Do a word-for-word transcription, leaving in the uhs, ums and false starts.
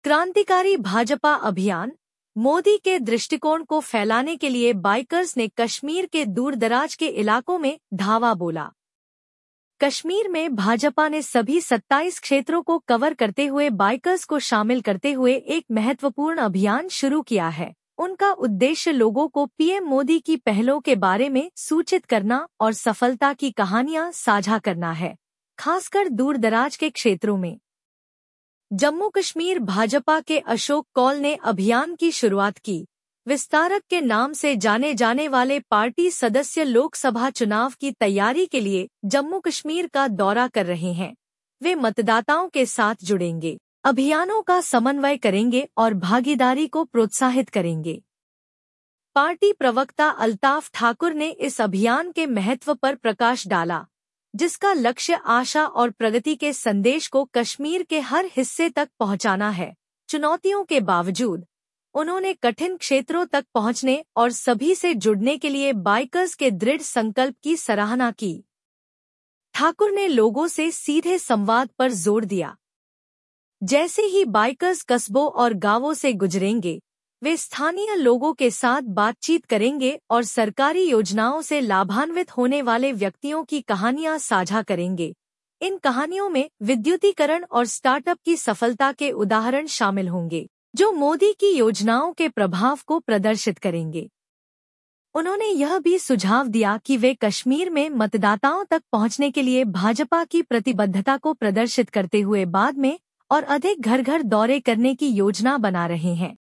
क्रांतिकारी भाजपा अभियान। मोदी के दृष्टिकोण को फैलाने के लिए बाइकर्स ने कश्मीर के दूरदराज के इलाकों में धावा बोला। कश्मीर में भाजपा ने सभी सत्ताईस क्षेत्रों को कवर करते हुए बाइकर्स को शामिल करते हुए एक महत्वपूर्ण अभियान शुरू किया है। उनका उद्देश्य लोगों को पीएम मोदी की पहलों के बारे में सूचित करना और सफलता की कहानियां साझा करना है, खासकर दूरदराज के क्षेत्रों में। जम्मू कश्मीर भाजपा के अशोक कौल ने अभियान की शुरुआत की। विस्तारक के नाम से जाने जाने वाले पार्टी सदस्य लोकसभा चुनाव की तैयारी के लिए जम्मू कश्मीर का दौरा कर रहे हैं। वे मतदाताओं के साथ जुड़ेंगे, अभियानों का समन्वय करेंगे और भागीदारी को प्रोत्साहित करेंगे। पार्टी प्रवक्ता अल्ताफ ठाकुर ने इस अभियान के महत्व पर प्रकाश डाला, जिसका लक्ष्य आशा और प्रगति के संदेश को कश्मीर के हर हिस्से तक पहुंचाना है। चुनौतियों के बावजूद उन्होंने कठिन क्षेत्रों तक पहुंचने और सभी से जुड़ने के लिए बाइकर्स के दृढ़ संकल्प की सराहना की। ठाकुर ने लोगों से सीधे संवाद पर जोर दिया। जैसे ही बाइकर्स कस्बों और गांवों से गुजरेंगे, वे स्थानीय लोगों के साथ बातचीत करेंगे और सरकारी योजनाओं से लाभान्वित होने वाले व्यक्तियों की कहानियां साझा करेंगे। इन कहानियों में विद्युतीकरण और स्टार्टअप की सफलता के उदाहरण शामिल होंगे, जो मोदी की योजनाओं के प्रभाव को प्रदर्शित करेंगे। उन्होंने यह भी सुझाव दिया कि वे कश्मीर में मतदाताओं तक पहुंचने के लिए भाजपा की प्रतिबद्धता को प्रदर्शित करते हुए बाद में और अधिक घर घर दौरे करने की योजना बना रहे हैं।